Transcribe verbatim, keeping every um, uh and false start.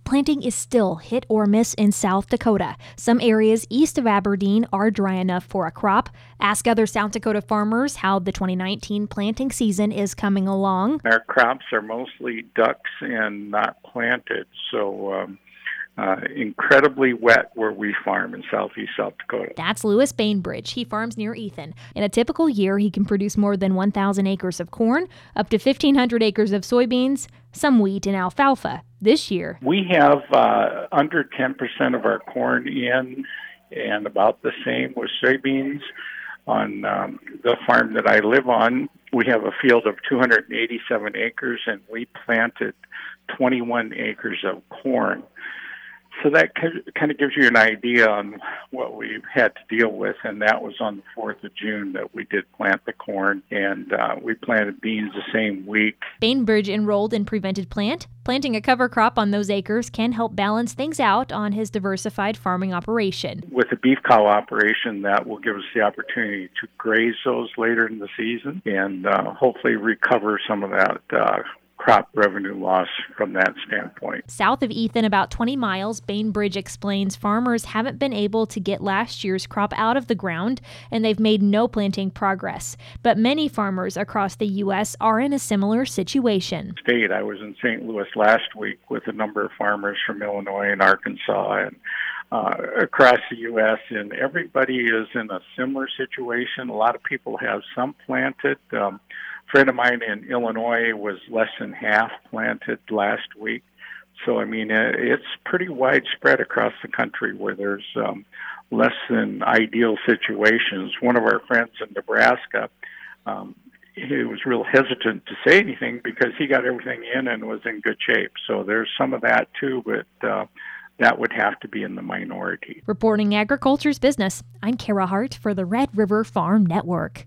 planting is still hit or miss in South Dakota. Some areas east of Aberdeen are dry enough for a crop. Ask other South Dakota farmers how the twenty nineteen planting season is coming along. Our crops are mostly ducks and not planted, so um, uh, incredibly wet where we farm in southeast South Dakota. That's Lewis Bainbridge. He farms near Ethan. In a typical year, he can produce more than one thousand acres of corn, up to fifteen hundred acres of soybeans, some wheat and alfalfa. This year, we have uh, under ten percent of our corn in, and about the same with soybeans. On um, the farm that I live on, we have a field of two hundred eighty-seven acres, and we planted twenty-one acres of corn. So that kind of gives you an idea on what we've had to deal with, and that was on the fourth of June that we did plant the corn, and uh, we planted beans the same week. Bainbridge enrolled in Prevented Plant. Planting a cover crop on those acres can help balance things out on his diversified farming operation. With the beef cow operation, that will give us the opportunity to graze those later in the season and uh, hopefully recover some of that uh, crop revenue loss from that standpoint. South of Ethan, about twenty miles, Bainbridge explains farmers haven't been able to get last year's crop out of the ground, and they've made no planting progress. But many farmers across the U S are in a similar situation. State, I was in Saint Louis last week with a number of farmers from Illinois and Arkansas and uh, across the U S, and everybody is in a similar situation. A lot of people have some planted. Um, A friend of mine in Illinois was less than half planted last week. So, I mean, it's pretty widespread across the country where there's um, less than ideal situations. One of our friends in Nebraska, um, he was real hesitant to say anything because he got everything in and was in good shape. So there's some of that too, but uh, that would have to be in the minority. Reporting Agriculture's Business, I'm Kara Hart for the Red River Farm Network.